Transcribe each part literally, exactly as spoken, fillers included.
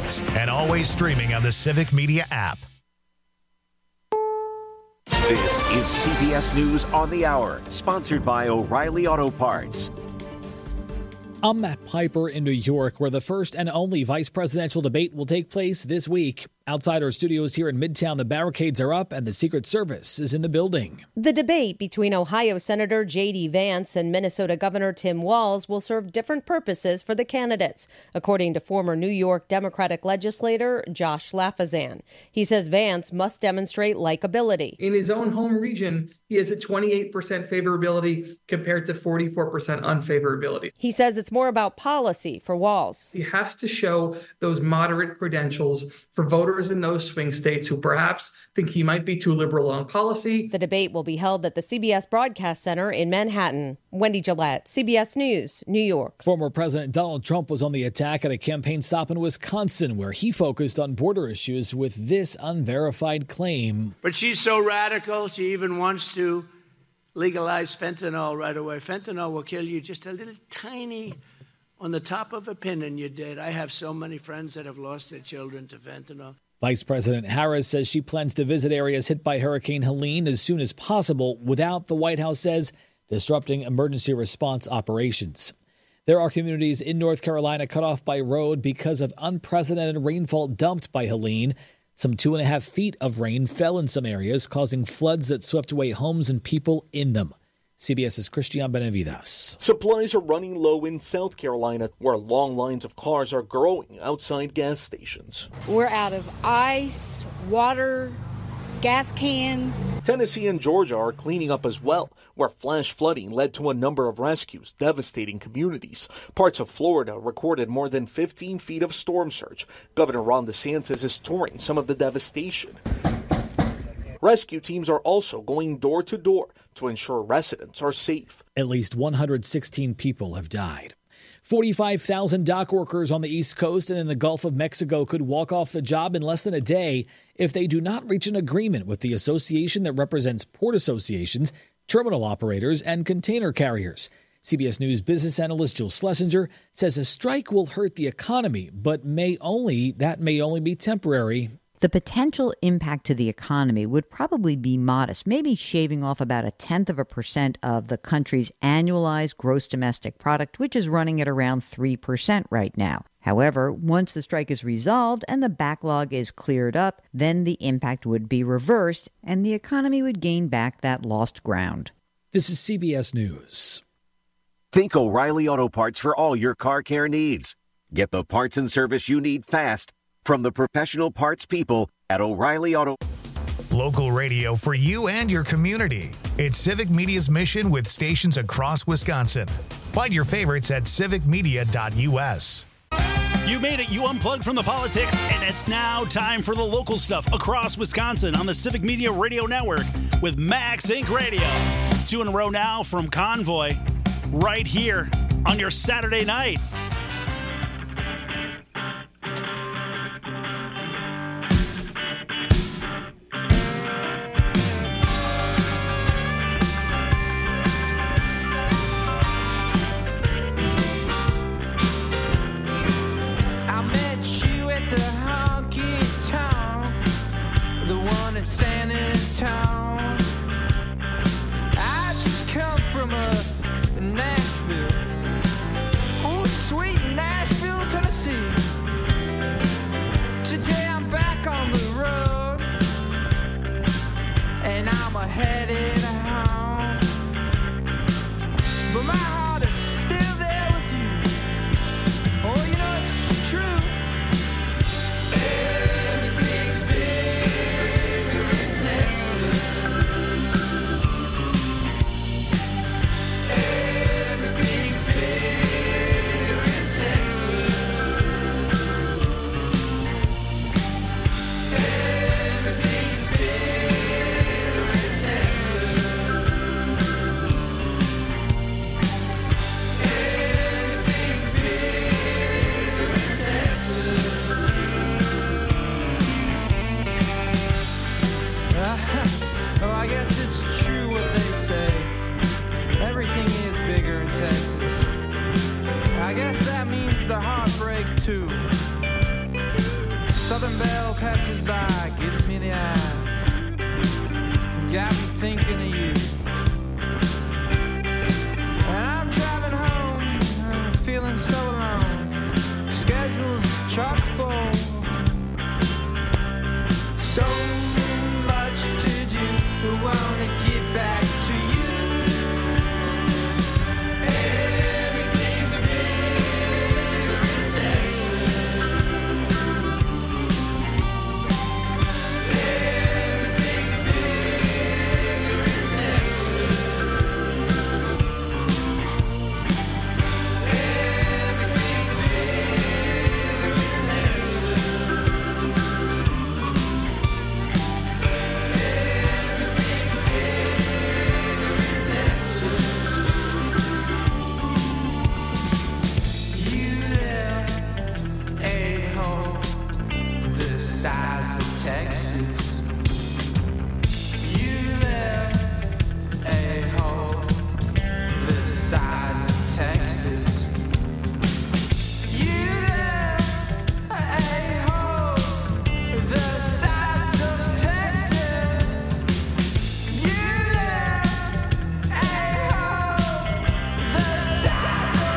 Sundays, and always streaming on the Civic Media app. This is C B S News on the Hour, sponsored by O'Reilly Auto Parts. I'm Matt Piper in New York, where the first and only vice presidential debate will take place this week. Outside our studios here in Midtown, the barricades are up and the Secret Service is in the building. The debate between Ohio Senator J D. Vance and Minnesota Governor Tim Walz will serve different purposes for the candidates, according to former New York Democratic legislator Josh Lafazan. He says Vance must demonstrate likability. In his own home region, he has a twenty-eight percent favorability compared to forty-four percent unfavorability. He says it's more about policy for Walz. He has to show those moderate credentials for voters in those swing states who perhaps think he might be too liberal on policy. The debate will be held at the C B S Broadcast Center in Manhattan. Wendy Gillette, C B S News, New York. Former President Donald Trump was on the attack at a campaign stop in Wisconsin, where he focused on border issues with this unverified claim. But she's so radical, she even wants to legalize fentanyl right away. Fentanyl will kill you just a little tiny on the top of a pin and you're dead. I have so many friends that have lost their children to fentanyl. Vice President Harris says she plans to visit areas hit by Hurricane Helene as soon as possible without, the White House says, disrupting emergency response operations. There are communities in North Carolina cut off by road because of unprecedented rainfall dumped by Helene. Some two and a half feet of rain fell in some areas, causing floods that swept away homes and people in them. CBS's Christian Benavides. Supplies are running low in South Carolina, where long lines of cars are growing outside gas stations. We're out of ice, water, gas cans. Tennessee and Georgia are cleaning up as well, where flash flooding led to a number of rescues, devastating communities. Parts of Florida recorded more than fifteen feet of storm surge. Governor Ron DeSantis is touring some of the devastation. Rescue teams are also going door to door to ensure residents are safe. At least one hundred sixteen people have died. forty-five thousand dock workers on the East Coast and in the Gulf of Mexico could walk off the job in less than a day if they do not reach an agreement with the association that represents port associations, terminal operators, and container carriers. C B S News business analyst Jill Schlesinger says a strike will hurt the economy, but may only that may only be temporary. The potential impact to the economy would probably be modest, maybe shaving off about a tenth of a percent of the country's annualized gross domestic product, which is running at around three percent right now. However, once the strike is resolved and the backlog is cleared up, then the impact would be reversed and the economy would gain back that lost ground. This is C B S News. Think O'Reilly Auto Parts for all your car care needs. Get the parts and service you need fast from the professional parts people at O'Reilly Auto. Local radio for you and your community. It's Civic Media's mission with stations across Wisconsin. Find your favorites at civic media dot u s. You made it. You unplugged from the politics, and it's now time for the local stuff across Wisconsin on the Civic Media Radio Network with Max Incorporated. Radio. Two in a row now from Convoy, right here on your Saturday night. Nashville. Oh, sweet. Southern belle passes by, gives me the eye, got me thinking of you. And I'm driving home, uh, feeling so alone. Schedule's chock full, so much to do. I wanna get back to you. Everything's bigger in Texas. Everything's bigger in Texas. Everything's bigger in Texas. Everything's bigger in Texas. You left a hole the size of Texas. You left a hole the size of Texas. You left a hole the size of Texas. You left a hole the size of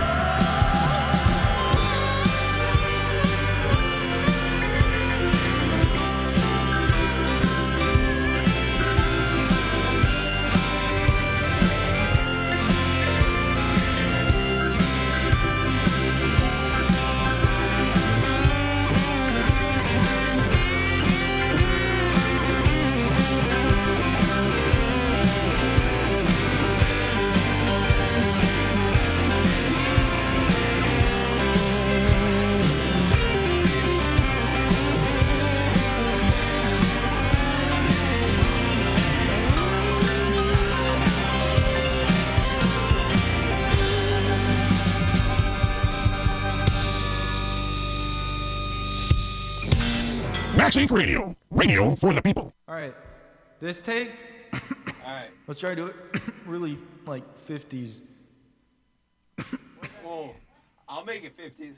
Max Inc Radio. Radio for the people. All right, this take. All right. Let's try to do it really like fifties. Whoa. I'll make it fifties.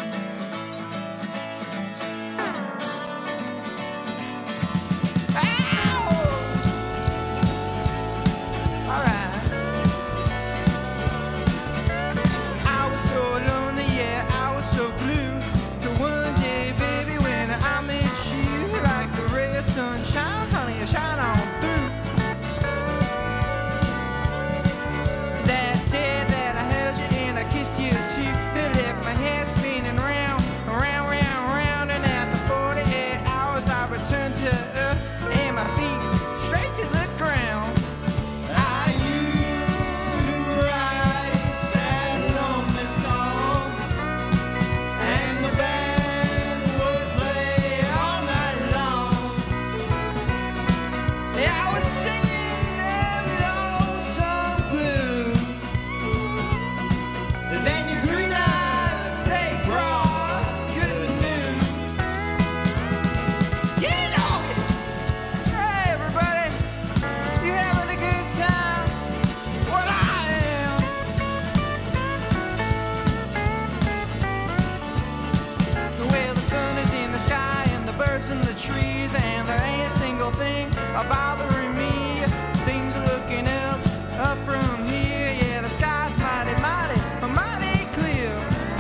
Alright. I was so lonely, yeah, I was so blue. Till one day, baby, when I met you, like the ray of sunshine, honey, you shine on through. That day that I held you and I kissed you too, it left my head spinning round, round, round, round. And after forty-eight hours, I returned to earth and my feet straight to the ground. I used to write sad, lonely songs, and the band would play all night long. Yeah, I was singing them lonesome blues. And then your green eyes, they brought good news. You know it. Hey, everybody, you having a good time? Well, I am. Well, the sun is in the sky and the birds in the trees, and there ain't a single thing bothering me. Things are looking up, up from here. Yeah, the sky's mighty, mighty, mighty clear.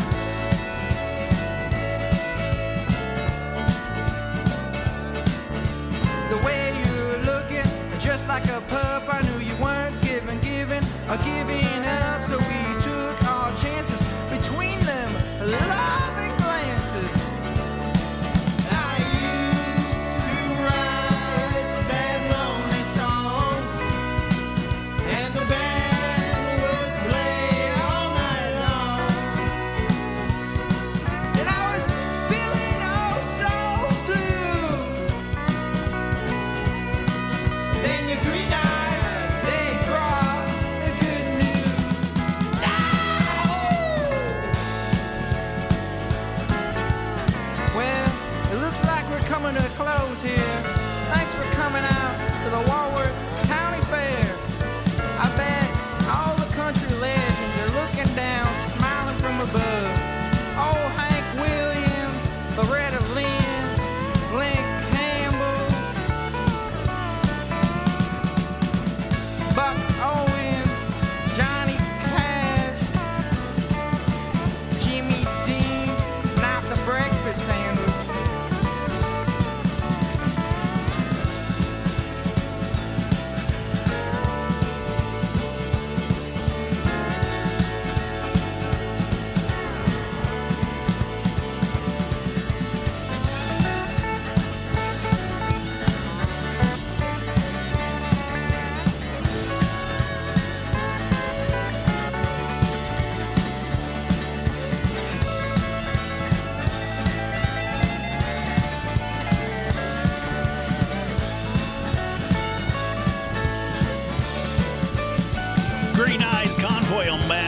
The way you're looking, just like a pup, I knew you weren't giving, giving, or giving up. So we took our chances between them loving glances. I used to write sad, lonely songs, and the band would play all night long. And I was feeling oh so blue. Then your green eyes, they brought the good news. Well, it looks like we're coming to a close here. Thanks for coming out to the Walworth County Fair. I bet all the country legends are looking down, smiling from above. Old Hank Williams, Loretta Lynn,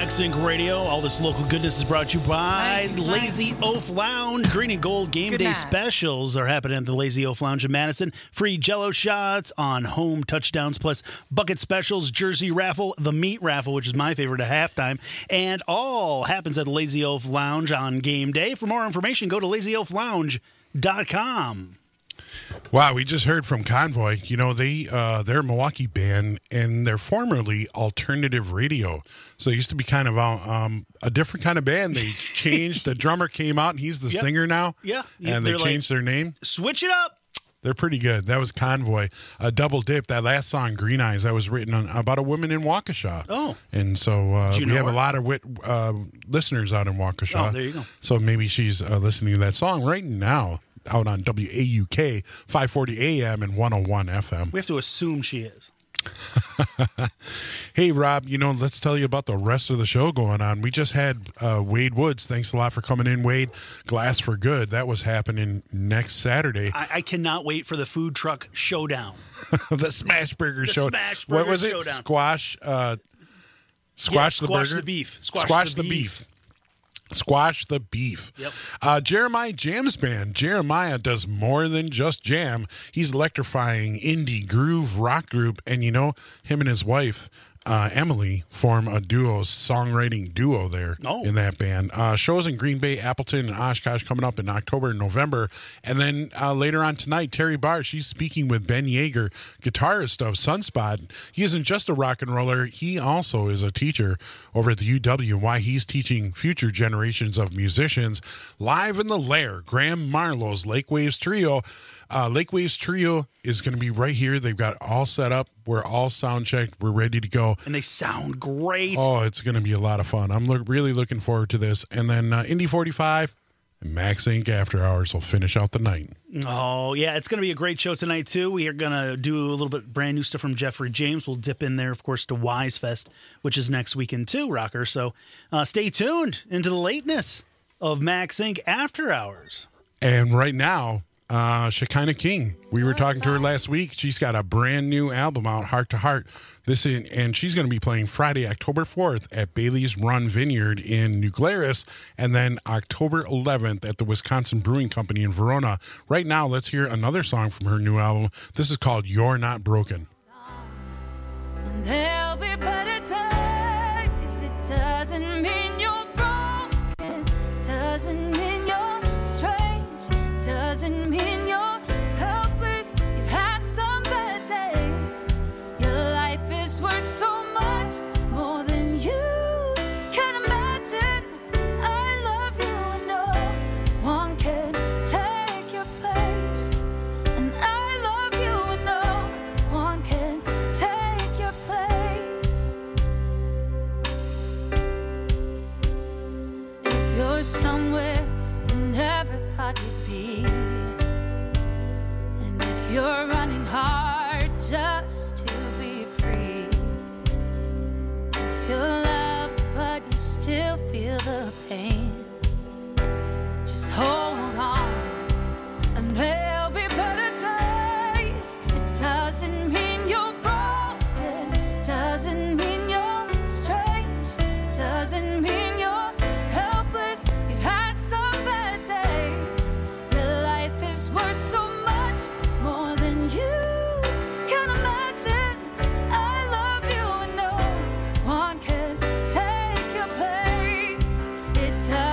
Max Inc Radio. All this local goodness is brought to you by Lazy Oaf Lounge. Green and gold game Good day night. specials are happening at the Lazy Oaf Lounge in Madison. Free Jello shots on home touchdowns, plus bucket specials, jersey raffle, the meat raffle, which is my favorite at halftime, and all happens at the Lazy Oaf Lounge on game day. For more information, go to lazy oaf lounge dot com. Wow, we just heard from Convoy. You know, they, uh, they're a Milwaukee band, and they're formerly alternative radio. So they used to be kind of a, um, a different kind of band. They changed. The drummer came out, and he's the Yep. singer now. Yeah. And they They're like, changed their name. Switch it up. They're pretty good. That was Convoy. A double dip. That last song, Green Eyes, that was written on, about a woman in Waukesha. Oh. And so uh, Did you we know have her? a lot of wit, uh, listeners out in Waukesha. Oh, there you go. So maybe she's uh, listening to that song right now out on W A U K, five forty A M and one oh one F M. We have to assume she is. Hey, Rob, you know, let's tell you about the rest of the show going on. We just had uh, Wade Woods. Thanks a lot for coming in, Wade. Glass for Good. That was happening next Saturday. I, I cannot wait for the food truck showdown. the Smash Burger The Show. Smash What Burger was it? Showdown. Squash. Uh, squash Yeah, the squash burger. the beef. Squash Squash the the beef. beef. Squash the beef. Yep. Uh, Jeremiah Jam's band. Jeremiah does more than just jam. He's electrifying indie groove rock group, and you know, him and his wife, uh, Emily, form a duo, songwriting duo there Oh. in that band. Uh, shows in Green Bay, Appleton, and Oshkosh coming up in October and November. And then uh, later on tonight, Terry Barr, she's speaking with Ben Yeager, guitarist of Sunspot. He isn't just a rock and roller, he also is a teacher over at the U W, why he's teaching future generations of musicians. Live in the Lair, Graham Marlowe's Lake Waves Trio. Uh, Lake Waves Trio is going to be right here. They've got all set up. We're all sound checked. We're ready to go. And they sound great. Oh, it's going to be a lot of fun. I'm look, really looking forward to this. And then uh, Indy forty-five and Max Inc After Hours will finish out the night. Oh, yeah, it's going to be a great show tonight, too. We are going to do a little bit brand new stuff from Jeffrey James. We'll dip in there, of course, to Wise Fest, which is next weekend, too, Rocker. So uh, stay tuned into the lateness of Max Inc After Hours. And right now, uh, Shekinah King. We were talking to her last week. She's got a brand new album out, Heart to Heart. This in, and she's going to be playing Friday, October fourth at Bailey's Run Vineyard in New Glarus, and then October eleventh at the Wisconsin Brewing Company in Verona. Right now, let's hear another song from her new album. This is called You're Not Broken. There'll be better times. It doesn't mean you're broken. Doesn't mean you're strange. Doesn't mean you're helpless. You've had some bad days. Your life is worth so much more than you can imagine. I love you and no one can take your place. And I love you and no one can take your place. If you're somewhere you never thought you'd be, and if you're running hard just to be free, if you're loved but you still feel the pain, just hold on and there'll be better days. It doesn't mean you're broken, doesn't mean you're strange, doesn't mean you're helpless. You've had some bad days. Your life is worth so much more than you can imagine. I love you and no one can take your place. It doesn't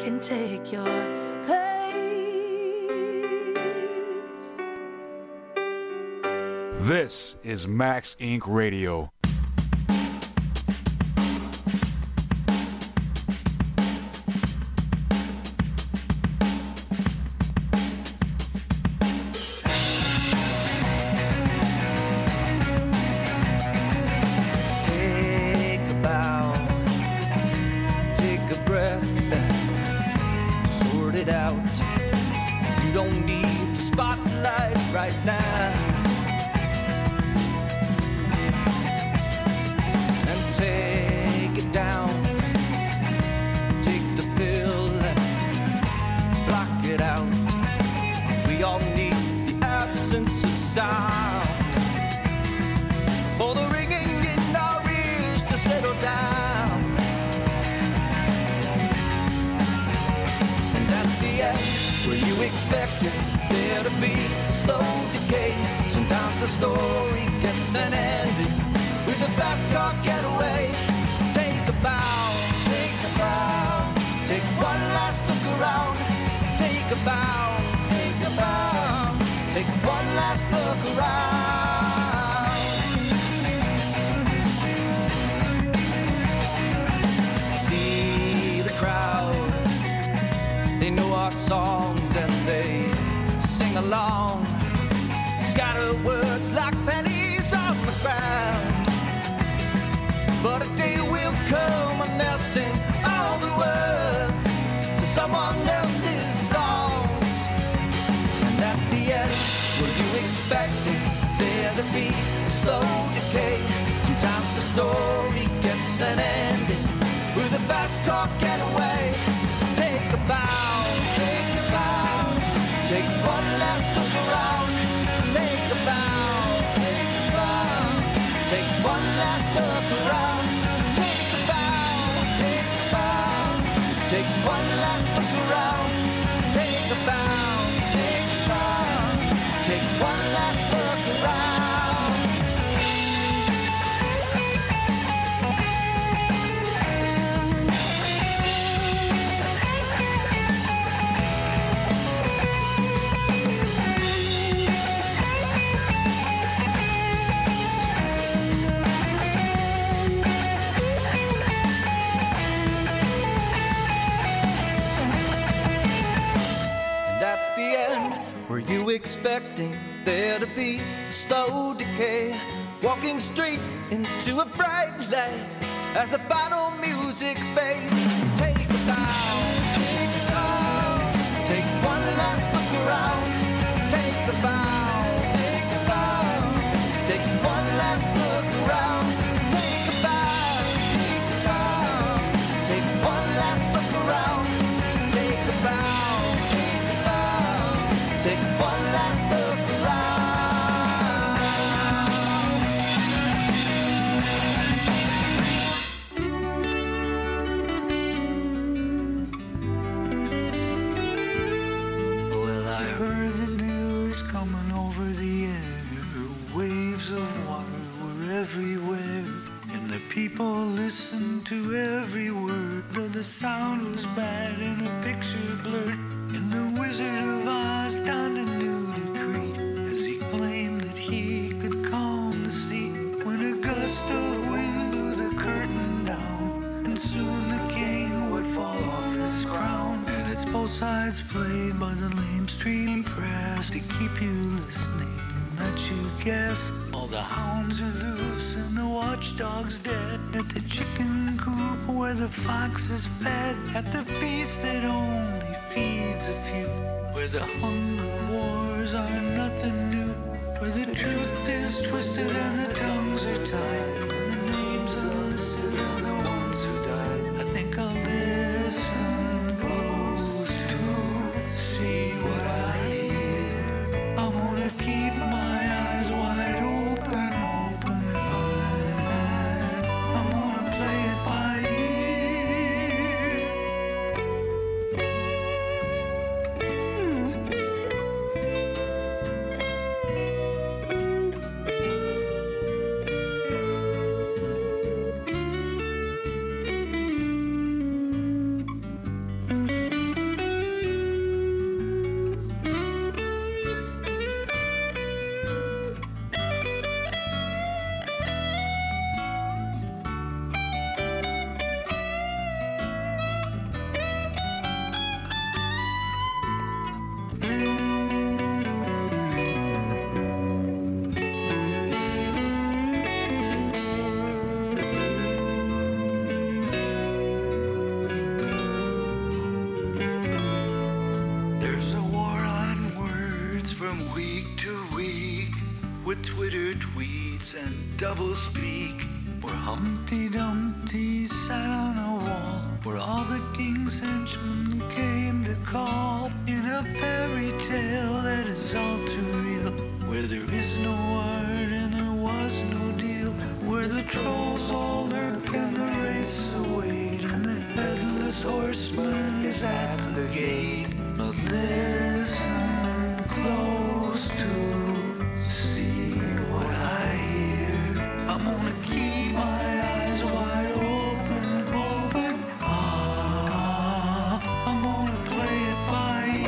can take your place. This is Max Incorporated. Radio. Expecting there to be a slow decay, walking straight into a bright light as the final music fades. Take a bow, take a bow, take one last look around. Take a bow, take a bow, take one last look around. Take a bow, take a bow, take one last look around. Take a bow, take a bow, take one last look around. Well, I heard the news coming over the air. Waves of water were everywhere, and the people listened to every word. Though the sound was bad and the picture blurred, and the Wizard of Oz donned a new decree as he claimed that he could calm the sea. When a gust of wind blew the curtain down, and soon the king would fall off his crown. And it's both sides played by the lame stream press to keep you listening and let you guess. All the hounds are loose and the watchdog's dead at the chicken coop where the fox is fed, at the feast that only feeds a few, where the hunger wars are nothing new, where the truth is twisted and the tongues are tied, and the names unlisted are the ones who died. I think I'll listen close to see what I hear. I'm gonna keep my eyes wide open, open wide. I'm gonna play it by ear. from week to week with Twitter tweets and double speak. Where Humpty Dumpty sat on a wall, where all the king's henchmen came to call, in a fairy tale that is all too real, where there is no art and there was no deal, where the trolls all lurk and the race await, and the headless horseman is at the gate. But listen close to see what I hear. I'm gonna keep my eyes wide open, open. Ah, I'm gonna play it by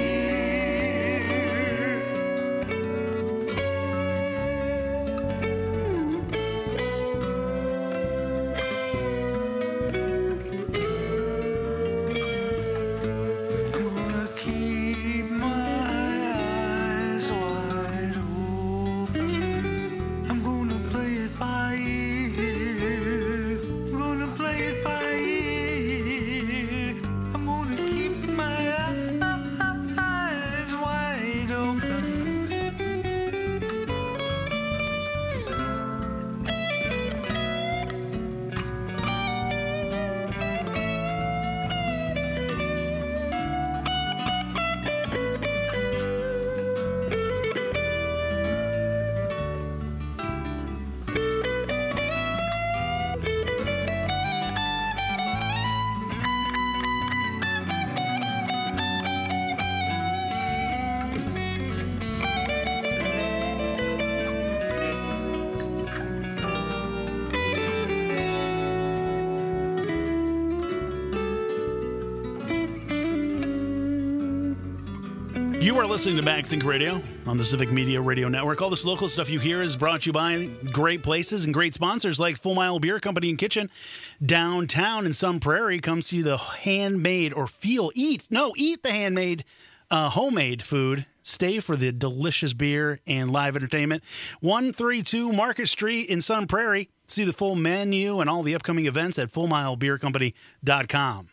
You are listening to MagSync Radio on the Civic Media Radio Network. All this local stuff you hear is brought to you by great places and great sponsors like Full Mile Beer Company and Kitchen. Downtown in Sun Prairie, come see the handmade or feel, eat, no, eat the handmade, uh, homemade food. Stay for the delicious beer and live entertainment. one thirty-two Market Street in Sun Prairie. See the full menu and all the upcoming events at full mile beer company dot com.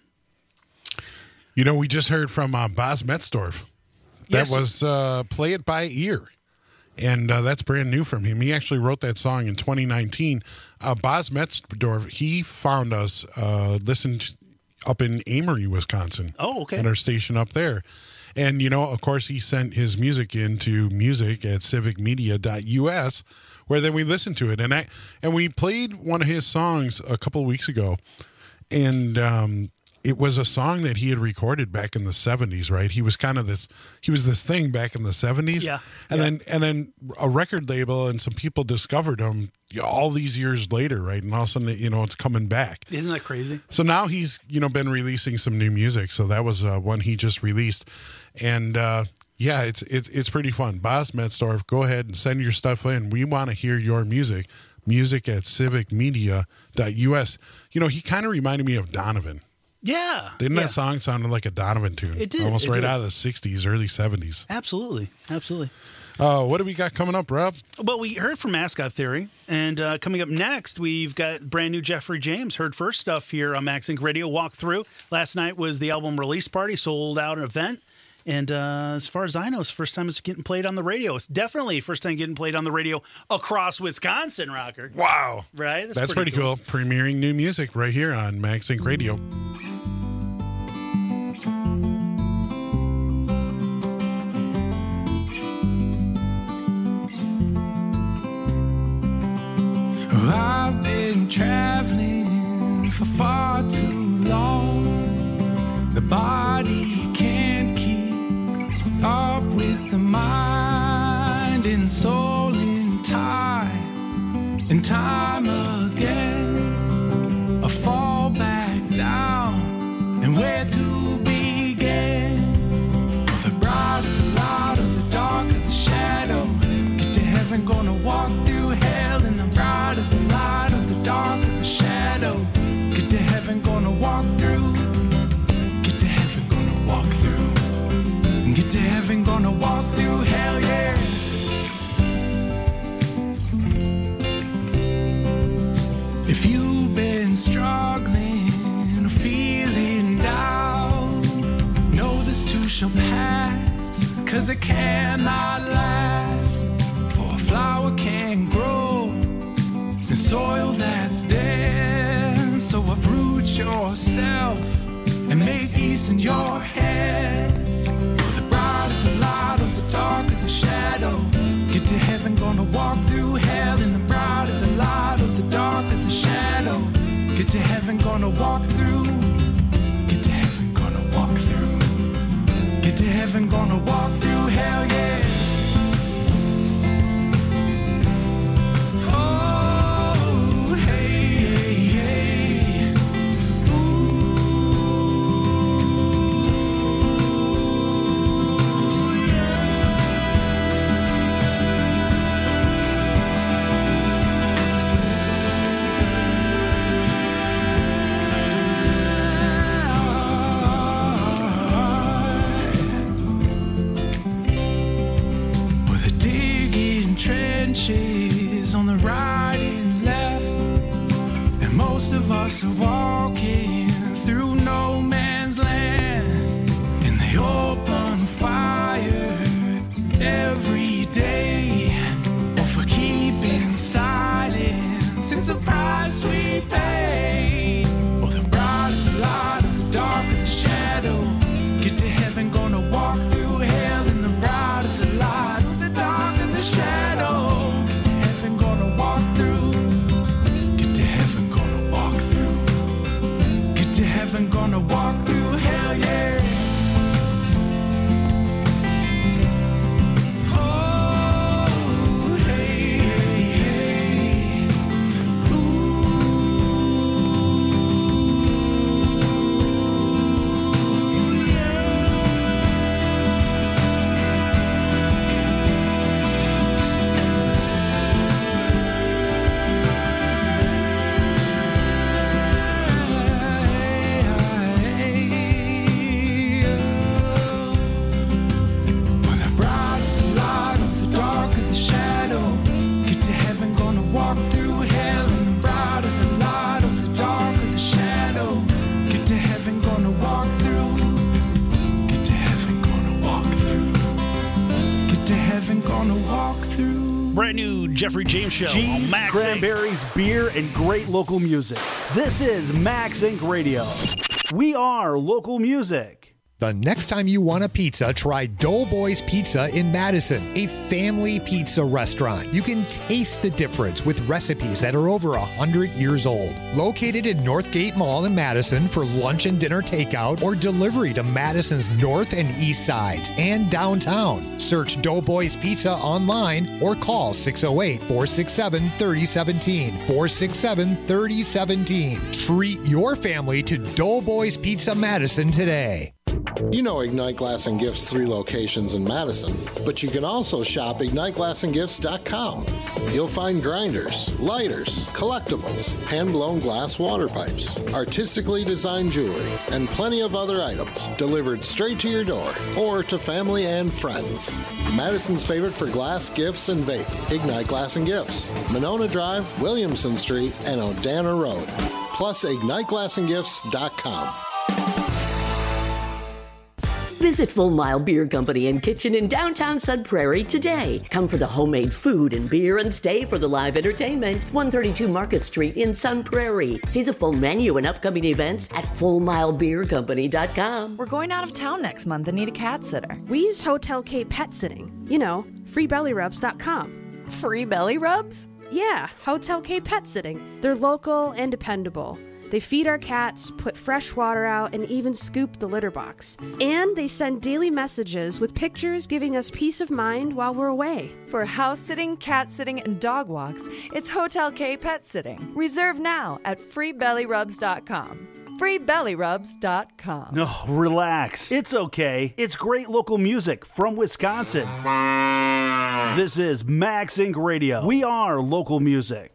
You know, we just heard from uh, Boz Metzdorf. That yes. was uh, Play It By Ear, and uh, that's brand new from him. He actually wrote that song in twenty nineteen. Uh, Boz Metzdorf, he found us, uh, listened up in Amory, Wisconsin. Oh, okay. At our station up there. And, you know, of course, he sent his music into music at civic media dot U S, where then we listened to it. And I and we played one of his songs a couple of weeks ago, and um it was a song that he had recorded back in the seventies, right? He was kind of this, he was this thing back in the seventies. Yeah. And yeah. then, and then a record label and some people discovered him all these years later, right? And all of a sudden, you know, it's coming back. Isn't that crazy? So now he's, you know, been releasing some new music. So that was uh, one he just released. And, uh, yeah, it's, it's, it's pretty fun. Boz Metzdorf, go ahead and send your stuff in. We want to hear your music, music at civic media dot U S. You know, he kind of reminded me of Donovan. Yeah. Didn't yeah. that song sound like a Donovan tune? It did. Almost it right did. out of the sixties, early seventies. Absolutely. Absolutely. Uh, what do we got coming up, Rob? Well, we heard from Mascot Theory, and uh, coming up next, we've got brand new Jeffrey James. Heard first stuff here on MagSync Radio. Walk through. Last night was the album release party, sold out an event. And uh, as far as I know, it's the first time it's getting played on the radio. It's definitely the first time getting played on the radio across Wisconsin, Rocker. Wow. Right? That's, That's pretty, pretty cool. cool. Premiering new music right here on MagSync Radio. I've been traveling for far too long. The body can't keep up with the mind and soul in time and time again. I fall back down, and where to begin? The bright of the light of the dark of the shadow. Get to heaven, gonna walk through hell in the bright of the light of the dark of the shadow. Get to heaven, gonna walk through. Get to heaven, gonna walk through. Get to heaven, gonna walk through hell, yeah. If you've been struggling or feeling down, know this too shall pass. 'cause it cannot last. For a flower can't grow in soil that's dead. So uproot yourself and make peace in your head. For the bright of the light, of the dark of the shadow. Get to heaven, gonna walk through hell. In the bright of the light, of the dark of the shadow. Get to heaven, gonna walk through. Get to heaven, gonna walk through. Get to heaven, gonna walk through hell, yeah. Oh, hey, hey, hey. Ooh, trenches on the right and left, and most of us are walking through no man's land. And they open fire every day, or for keeping silence, it's a price we pay. Oh, the bright of the light, of the dark of the shadow. Get to heaven, gonna walk through hell. In the bright of the light, of the dark of the shadow. Heaven, gonna walk through hell, yeah. Oh, hey, hey, hey. Ooh, Brand new Jeffrey James Show Cheese, on Max cranberries, beer, and great local music. This is Max Inc Radio. We are local music. The next time you want a pizza, try Doughboys Pizza in Madison, a family pizza restaurant. You can taste the difference with recipes that are over one hundred years old. Located in Northgate Mall in Madison for lunch and dinner takeout or delivery to Madison's north and east sides and downtown. Search Doughboys Pizza online or call six oh eight, four six seven, three oh one seven, four six seven, three oh one seven. Treat your family to Doughboys Pizza Madison today. You know Ignite Glass and Gifts' three locations in Madison, but you can also shop ignite glass and gifts dot com. You'll find grinders, lighters, collectibles, hand-blown glass water pipes, artistically designed jewelry, and plenty of other items delivered straight to your door or to family and friends. Madison's favorite for glass, gifts, and vape, Ignite Glass and Gifts, Monona Drive, Williamson Street, and Odana Road. Plus ignite glass and gifts dot com. Visit Full Mile Beer Company and Kitchen in downtown Sun Prairie today. Come for the homemade food and beer and stay for the live entertainment. one thirty-two Market Street in Sun Prairie. See the full menu and upcoming events at full mile beer company dot com. We're going out of town next month and need a cat sitter. We use Hotel K Pet Sitting. You know, free belly rubs dot com. Free belly rubs? Yeah, Hotel K Pet Sitting. They're local and dependable. They feed our cats, put fresh water out, and even scoop the litter box. And they send daily messages with pictures giving us peace of mind while we're away. For house sitting, cat sitting, and dog walks, it's Hotel K Pet Sitting. Reserve now at free belly rubs dot com. free belly rubs dot com. No, relax. It's okay. It's great local music from Wisconsin. This is Max Inc Radio. We are local music.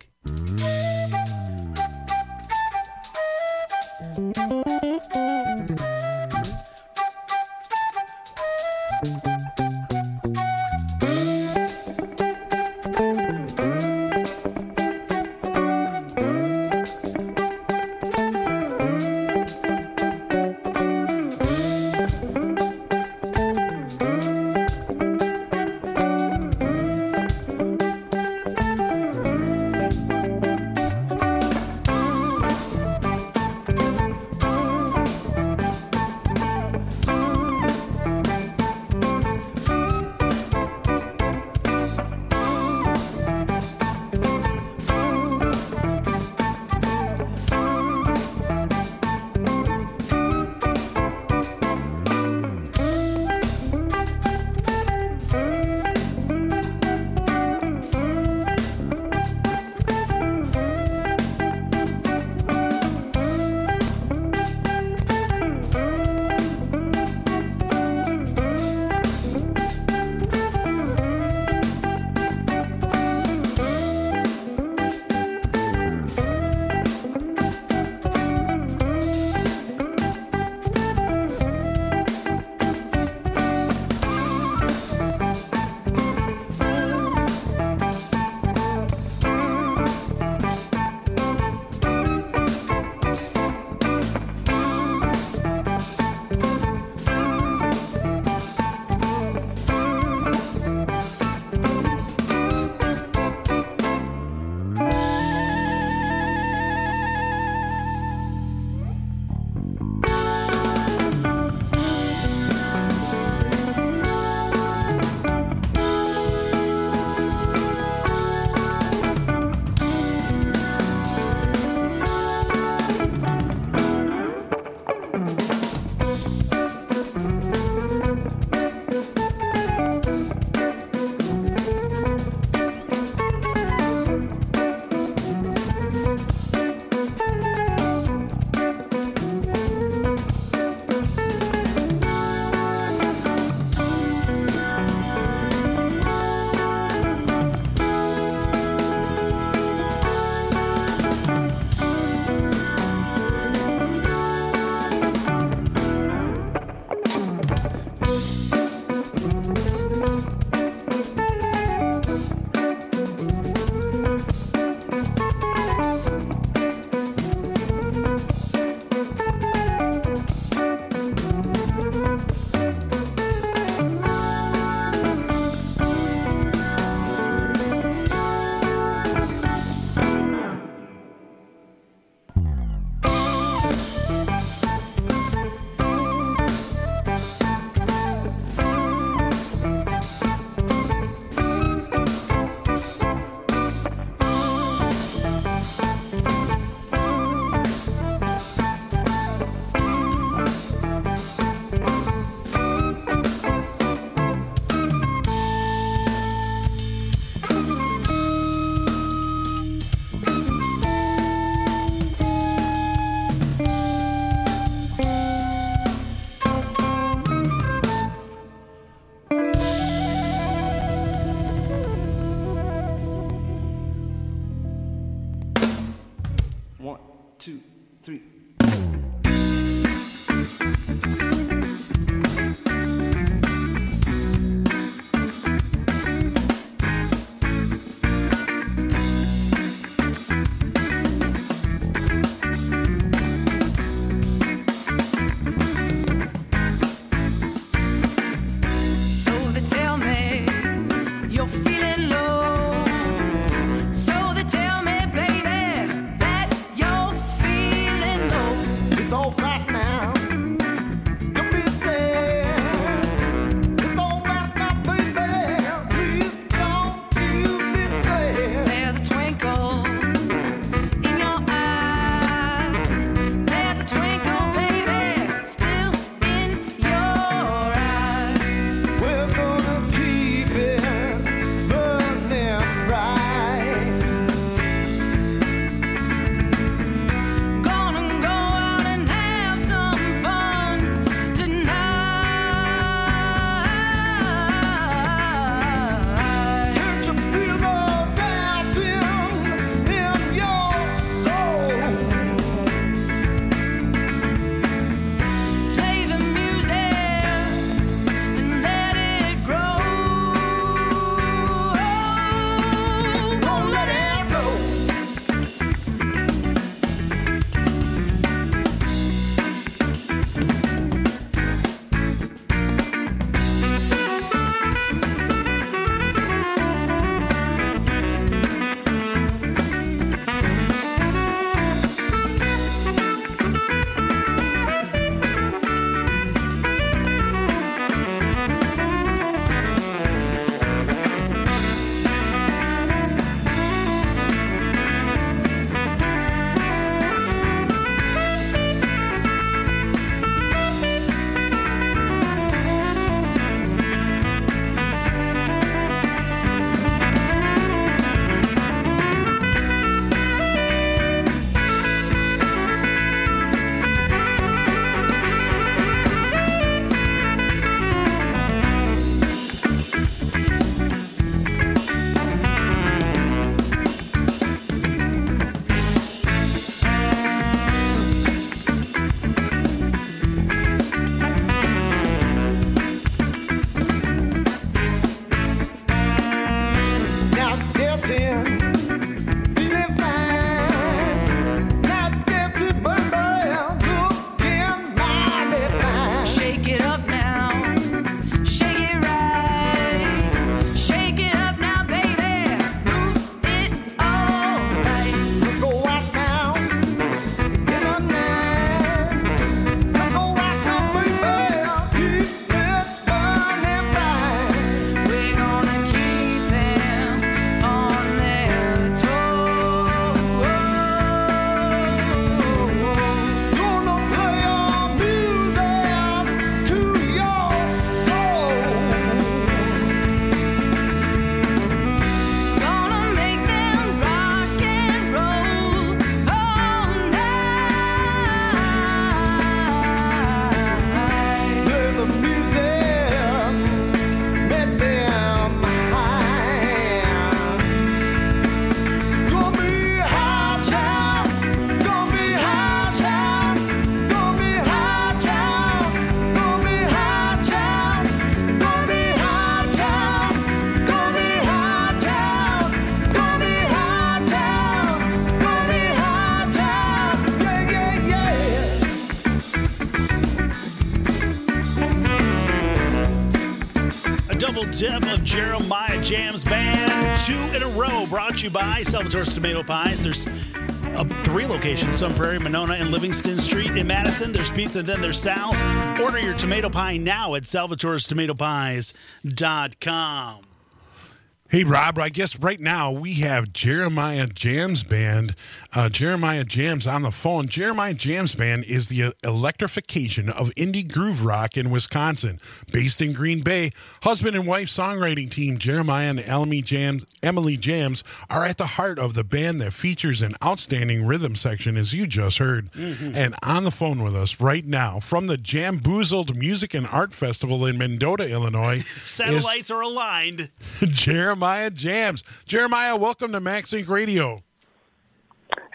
two, three. So they tell me you're feeling low. So they tell me, baby, that you're feeling low. It's all right now. Don't be sad. It's all right now, baby. Please don't you be sad. There's a twinkle in your eye. There's a twinkle, baby, still in your eye. We're gonna keep it burning bright. Gonna go out and have some fun tonight. Can't you feel the dancing in your soul? Play the music and let it grow. Don't let it go. Now dancing, feeling fine. Now dancing, baby, looking mighty fine. Shake it up now, shake it right. Shake it up now, baby, move it all right. Let's go right now in the night. Let's go right now, baby, keep it burning bright. We're gonna keep them on their toes. Gonna play our music to your soul. Gonna make them rock and roll all night. Play the music, make them high. Gonna be high child, gonna be high child, gonna be high child, gonna be high child, gonna be high child, gonna be high child, gonna be high child, gonna be high child, yeah yeah yeah. A double dip of Jeremiah Jams Band, two in a row, brought to you by Salvatore's Tomato Pies. There's uh, three locations, Sun Prairie, Monona, and Livingston Street. In Madison, there's pizza, then there's Sal's. Order your tomato pie now at salvatores tomato pies dot com. Hey, Rob, I guess right now we have Jeremiah Jams Band. Uh, Jeremiah Jams on the phone. Jeremiah Jams Band is the electrification of indie groove rock in Wisconsin. Based in Green Bay, husband and wife songwriting team Jeremiah and Emily Jams, Emily Jams are at the heart of the band that features an outstanding rhythm section, as you just heard. Mm-hmm. And on the phone with us right now from the Jamboozled Music and Art Festival in Mendota, Illinois. Satellites are aligned. Jeremiah Jams. Jeremiah, welcome to Max Inc Radio.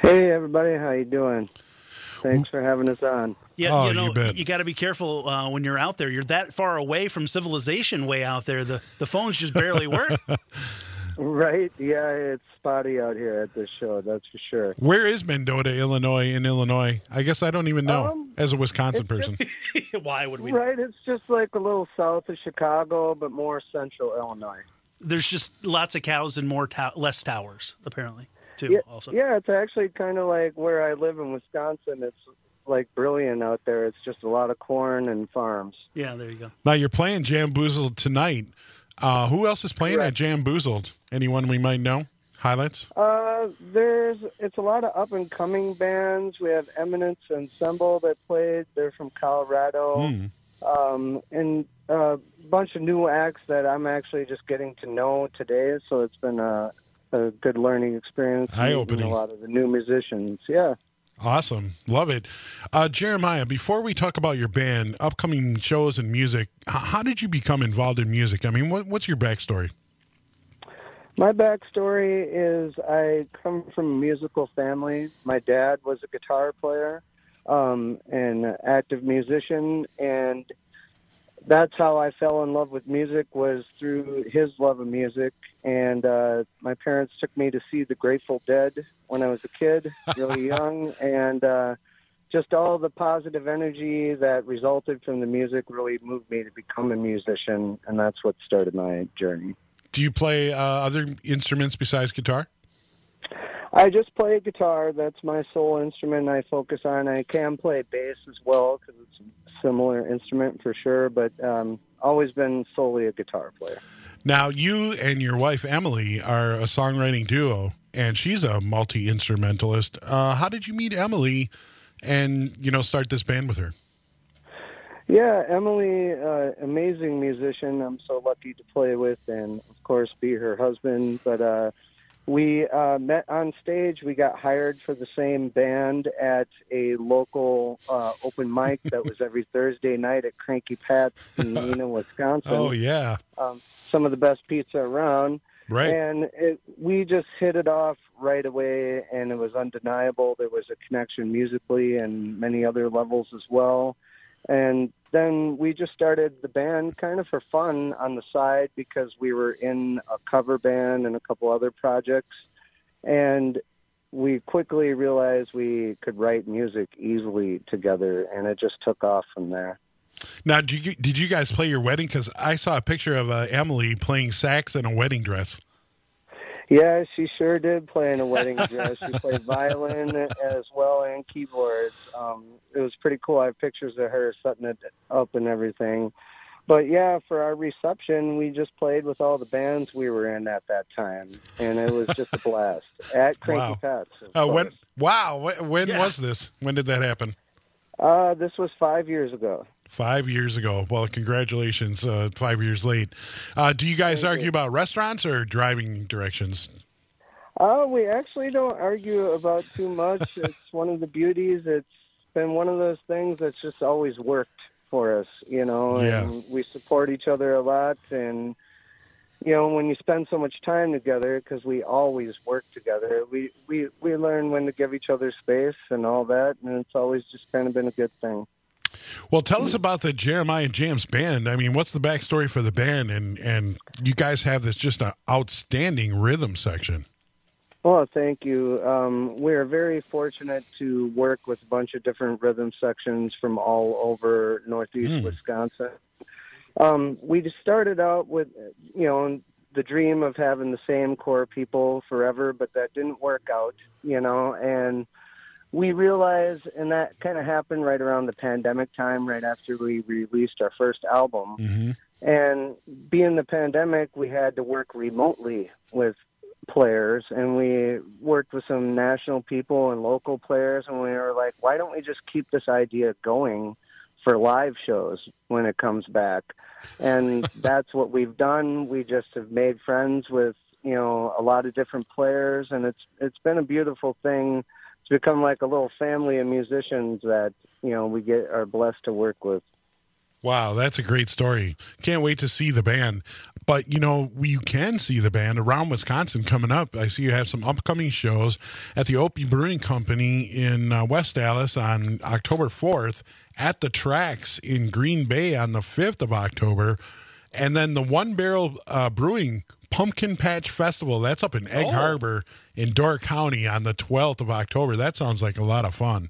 Hey, everybody. How you doing? Thanks for having us on. Yeah, Oh, you know, you bet. you got to be careful uh, when you're out there. You're that far away from civilization way out there. The the phones just barely work. Right? Yeah, it's spotty out here at this show, that's for sure. Where is Mendota, Illinois, in Illinois? I guess I don't even know Um, as a Wisconsin person. Why would we? Right, it's just like a little south of Chicago, but more central Illinois. There's just lots of cows and more to- less towers, apparently, too. Yeah, also, yeah, it's actually kind of like where I live in Wisconsin. It's like brilliant out there. It's just a lot of corn and farms. Yeah, there you go. Now you're playing Jamboozled tonight. Uh, who else is playing Correct. at Jamboozled? Anyone we might know? Highlights? Uh, there's it's a lot of up and coming bands. We have Eminence Ensemble that played. They're from Colorado, Hmm. um, and a bunch of new acts that I'm actually just getting to know today. So it's been a, a good learning experience. meeting Eye-opening. A lot of the new musicians. Yeah. Awesome. Love it. Uh, Jeremiah, before we talk about your band, upcoming shows and music, h- how did you become involved in music? I mean, what, what's your backstory? My backstory is I come from a musical family. My dad was a guitar player, um, an active musician, and that's how I fell in love with music, was through his love of music. And uh, my parents took me to see the Grateful Dead when I was a kid, really young, and uh, just all the positive energy that resulted from the music really moved me to become a musician, and that's what started my journey. Do you play uh, other instruments besides guitar? I just play guitar. That's my sole instrument I focus on. I can play bass as well because it's a similar instrument for sure, but um, always been solely a guitar player. Now, you and your wife, Emily, are a songwriting duo, and she's a multi-instrumentalist. Uh, how did you meet Emily and, you know, start this band with her? Yeah, Emily, uh, amazing musician. I'm so lucky to play with and, of course, be her husband. But uh, we uh, met on stage. We got hired for the same band at a local uh, open mic that was every Thursday night at Cranky Pat's in Neenah, Wisconsin. Oh, yeah. Um, some of the best pizza around. Right. And it, we just hit it off right away, and it was undeniable. There was a connection musically and many other levels as well. And then we just started the band kind of for fun on the side because we were in a cover band and a couple other projects. And we quickly realized we could write music easily together, and it just took off from there. Now, did you, did you guys play your wedding? Because I saw a picture of uh, Emily playing sax in a wedding dress. Yeah, she sure did play in a wedding dress. She played violin as well and keyboards. Um, it was pretty cool. I have pictures of her setting it up and everything. But yeah, for our reception, we just played with all the bands we were in at that time, and it was just a blast at Cranky Wow. Pat's. Uh, when? Wow. When, when Yeah. was this? When did that happen? Uh, this was five years ago. Five years ago. Well, congratulations. Uh, five years late. Uh, do you guys Thank argue you. about restaurants or driving directions? Uh, we actually don't argue about too much. It's one of the beauties. It's been one of those things that's just always worked for us, you know, Yeah. and we support each other a lot. And, you know, when you spend so much time together, because we always work together, we, we, we learn when to give each other space and all that. And it's always just kind of been a good thing. Well, tell us about the Jeremiah Jams band. I mean, what's the backstory for the band? And, and you guys have this just an outstanding rhythm section. Well, thank you. Um, we're very fortunate to work with a bunch of different rhythm sections from all over Northeast Mm. Wisconsin. Um, we just started out with, you know, the dream of having the same core people forever, but that didn't work out, you know, and we realized, and that kind of happened right around the pandemic time, right after we released our first album. Mm-hmm. And being the pandemic, we had to work remotely with players, and we worked with some national people and local players, and we were like, why don't we just keep this idea going for live shows when it comes back? And that's what we've done. We just have made friends with, you know, a lot of different players, and it's it's been a beautiful thing. It's become like a little family of musicians that, you know, we get are blessed to work with. Wow, that's a great story. Can't wait to see the band. But, you know, you can see the band around Wisconsin coming up. I see you have some upcoming shows at the Opie Brewing Company in uh, West Dallas on October fourth, at the Tracks in Green Bay on the fifth of October, and then the One Barrel uh, Brewing Pumpkin Patch Festival. That's up in Egg Oh. Harbor in Door County on the twelfth of October. That sounds like a lot of fun.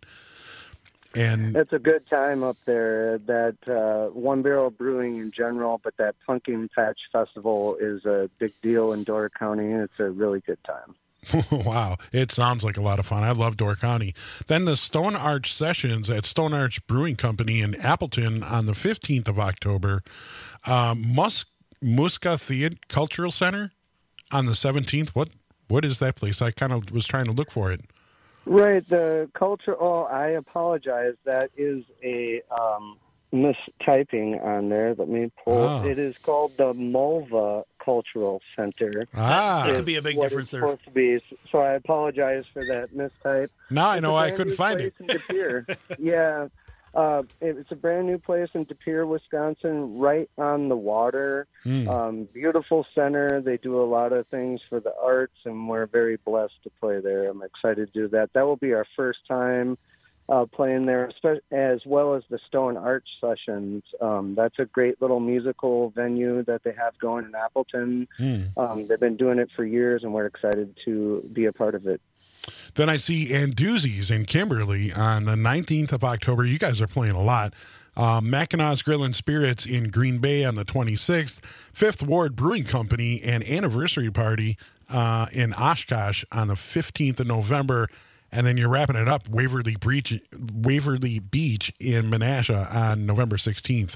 And It's a good time up there. That uh, One Barrel Brewing in general, but that Pumpkin Patch Festival is a big deal in Door County. It's a really good time. wow, it sounds like a lot of fun. I love Door County. Then the Stone Arch Sessions at Stone Arch Brewing Company in Appleton on the fifteenth of October. Um, Mus- Muska Theater Cultural Center on the seventeenth. What What is that place? I kind of was trying to look for it. Right, the culture. Oh, I apologize. That is a um, mistyping on there. Let me pull. Oh. It is called the Mulva Cultural Center. Ah. That could be a big What difference it's there. Supposed to be. So I apologize for that mistype. Now I It's know a I brand couldn't new find place it. in De Pere. yeah, uh, it- it's a brand new place in De Pere, Wisconsin, right on the water. Hmm. Um, beautiful center. They do a lot of things for the arts, and we're very blessed to play there. I'm excited to do that. That will be our first time uh, playing there, espe- as well as the Stone Arch Sessions. Um, that's a great little musical venue that they have going in Appleton. Hmm. Um, they've been doing it for years, and we're excited to be a part of it. Then I see Anduzzi's in Kimberly on the nineteenth of October. You guys are playing a lot. Um, Mackinac Grill and Spirits in Green Bay on the twenty-sixth. Fifth Ward Brewing Company and Anniversary Party uh, in Oshkosh on the fifteenth of November. And then you're wrapping it up, Waverly Beach, Waverly Beach in Menasha on November sixteenth.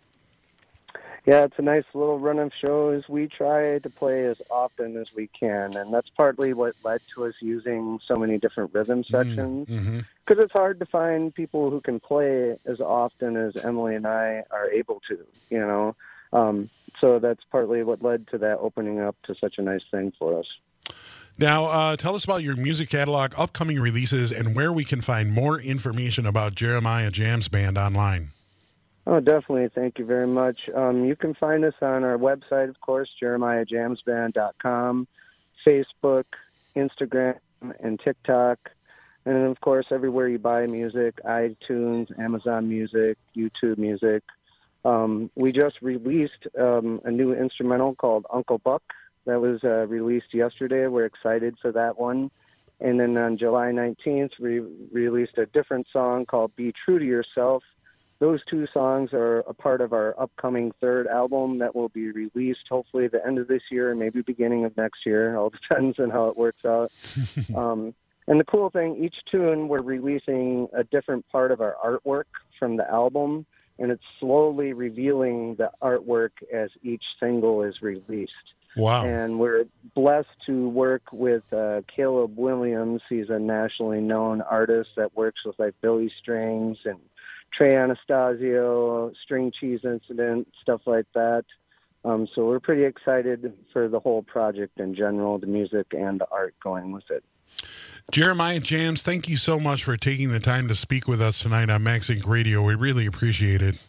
Yeah, it's a nice little run of shows. We try to play as often as we can, and that's partly what led to us using so many different rhythm sections. Mm-hmm. Because it's hard to find people who can play as often as Emily and I are able to, you know. Um, so that's partly what led to that opening up to such a nice thing for us. Now, uh, tell us about your music catalog, upcoming releases, and where we can find more information about Jeremiah Jams Band online. Oh, definitely. Thank you very much. Um, you can find us on our website, of course, jeremiah jams band dot com, Facebook, Instagram, and TikTok. And, then, of course, everywhere you buy music, iTunes, Amazon Music, YouTube Music. Um, we just released um, a new instrumental called Uncle Buck. That was uh, released yesterday. We're excited for that one. And then on July nineteenth, we released a different song called Be True to Yourself. Those two songs are a part of our upcoming third album that will be released hopefully at the end of this year, maybe beginning of next year. It all depends on how it works out. um, and the cool thing, each tune, we're releasing a different part of our artwork from the album, and it's slowly revealing the artwork as each single is released. Wow. And we're blessed to work with uh, Caleb Williams. He's a nationally known artist that works with like Billy Strings and Trey Anastasio, String Cheese Incident, stuff like that. Um, so we're pretty excited for the whole project in general, the music and the art going with it. Jeremiah Jams, thank you so much for taking the time to speak with us tonight on Max Inc Radio. We really appreciate it.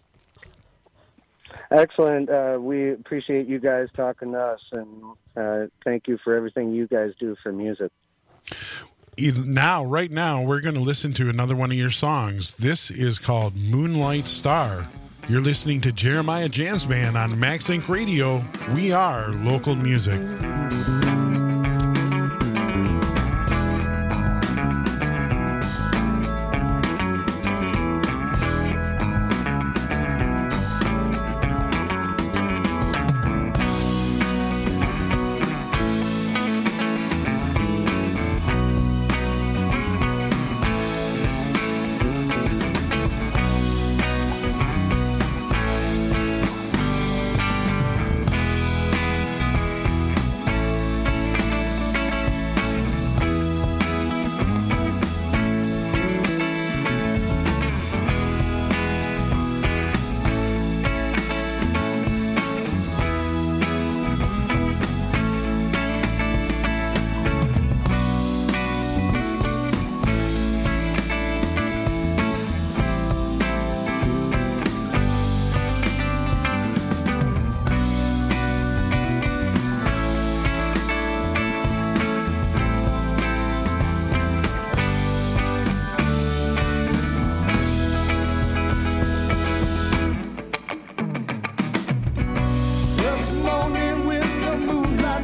Excellent. Uh, we appreciate you guys talking to us, and uh, thank you for everything you guys do for music. Now, right now, we're going to listen to another one of your songs. This is called Moonlight Star. You're listening to Jeremiah Jams Band on Max Inc Radio. We are local music.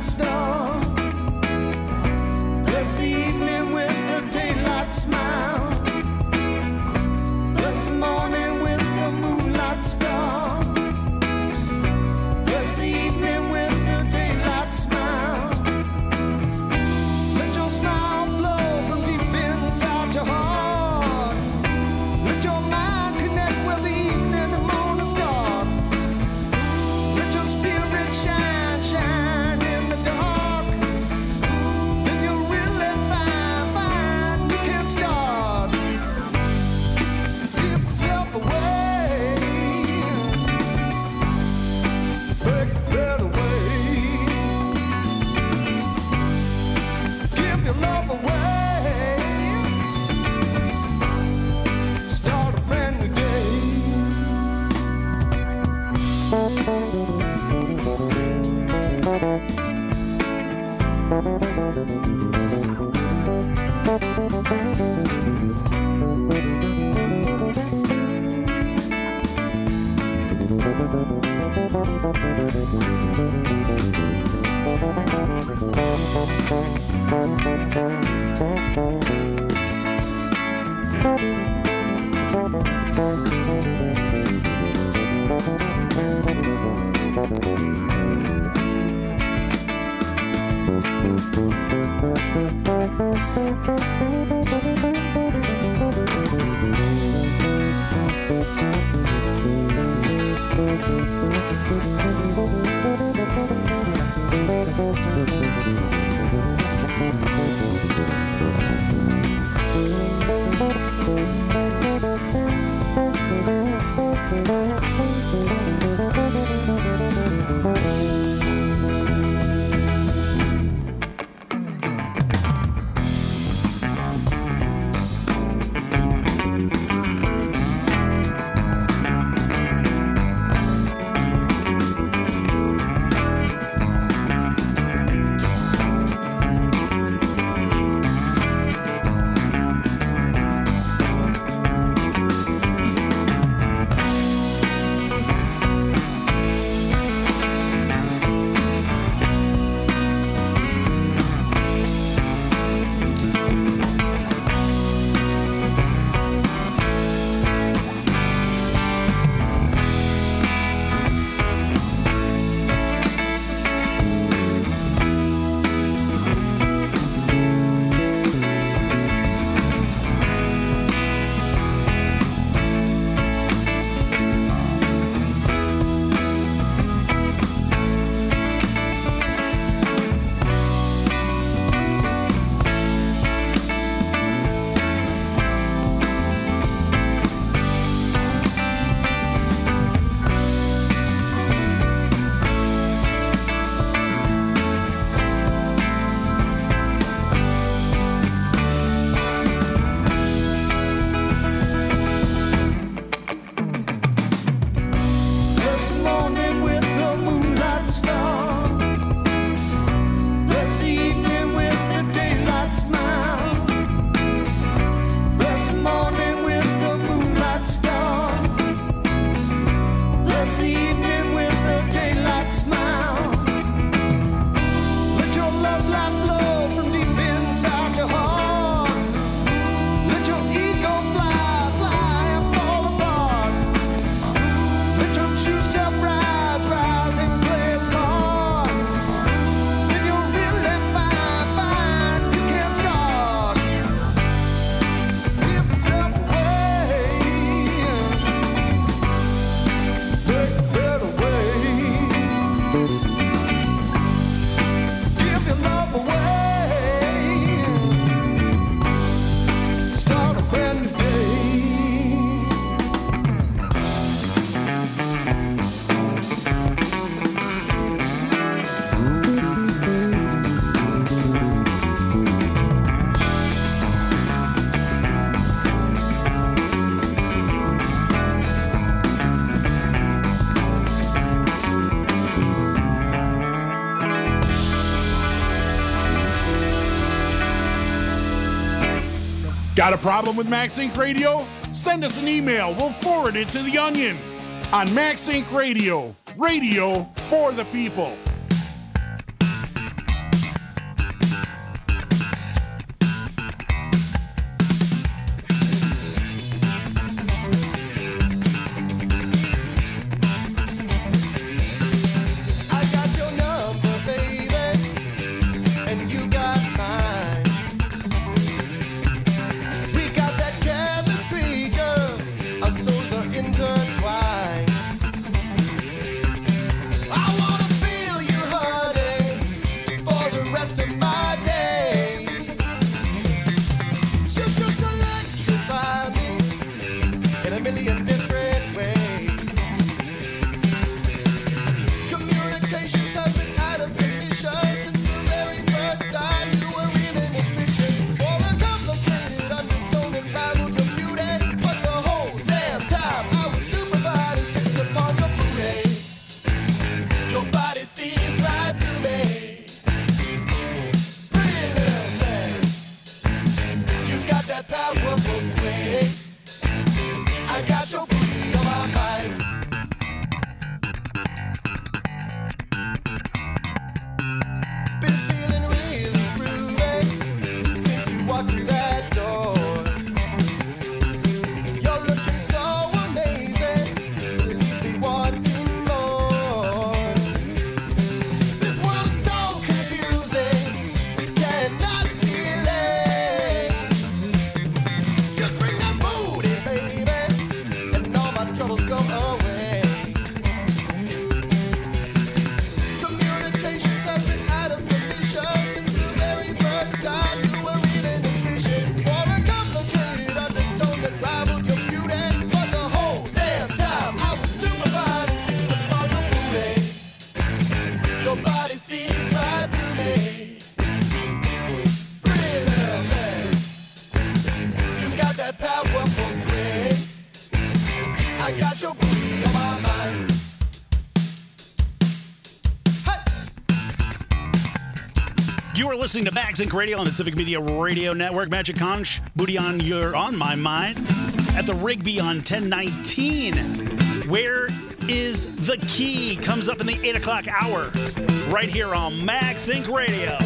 star. Bless the evening with a daylight smile. Bless the morning with a moonlight star. Bless the evening with a daylight smile. Let your smile flow from deep inside your heart. Let your mind connect with the evening and morning star. Let your spirit shine, shine in the dark. Then you'll really find, find you can start. Give yourself away. Break bread away. Give your love away. Start a brand new day. This morning with the moonlight star. Bless the evening with the daylight smile. Bless the morning with the moonlight star. Bless the evening with the daylight smile. Let your love light flow from deep inside your heart. Let your ego fly, fly and fall apart. Let your true self rise, rise and play its part. Then you'll really find, find you can start. Give yourself away. Break bread away. Give your love away. Start a brand new day. Got a problem with Max Inc Radio? Send us an email. We'll forward it to The Onion on Max Inc Radio. Radio for the people. You are listening to Max Inc Radio on the Civic Media Radio Network. Magic Conch, Booty on Your On My Mind at the Rigby on ten nineteen. Where is the Key? Comes up in the eight o'clock hour right here on Max Inc Radio.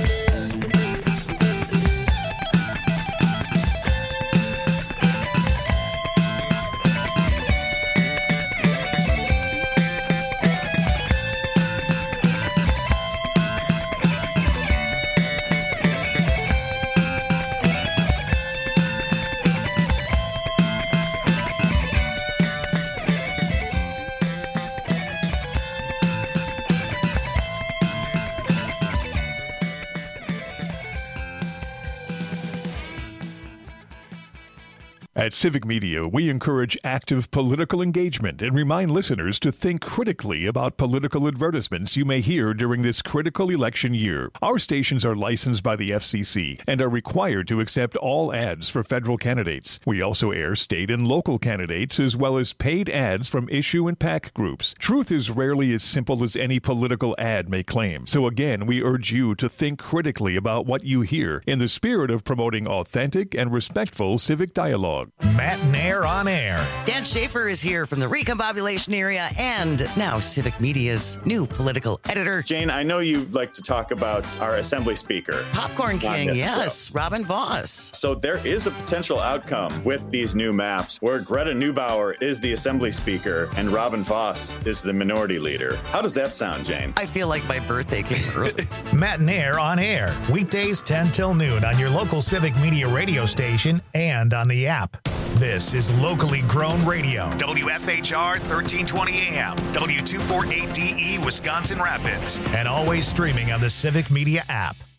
At Civic Media, we encourage active political engagement and remind listeners to think critically about political advertisements you may hear during this critical election year. Our stations are licensed by the F C C and are required to accept all ads for federal candidates. We also air state and local candidates as well as paid ads from issue and PAC groups. Truth is rarely as simple as any political ad may claim. So again, we urge you to think critically about what you hear in the spirit of promoting authentic and respectful civic dialogue. Matt Nair on air. Dan Schaefer is here from the Recombobulation area and now Civic Media's new political editor. Jane, I know you like to talk about our Assembly Speaker. Popcorn King, yes, Robin Voss. So there is a potential outcome with these new maps where Greta Neubauer is the Assembly Speaker and Robin Voss is the Minority Leader. How does that sound, Jane? I feel like my birthday came early. Matt Nair on air. Weekdays ten till noon on your local Civic Media radio station and on the app. This is locally grown radio. W F H R thirteen twenty A M, W two forty-eight D E, Wisconsin Rapids, and always streaming on the Civic Media app.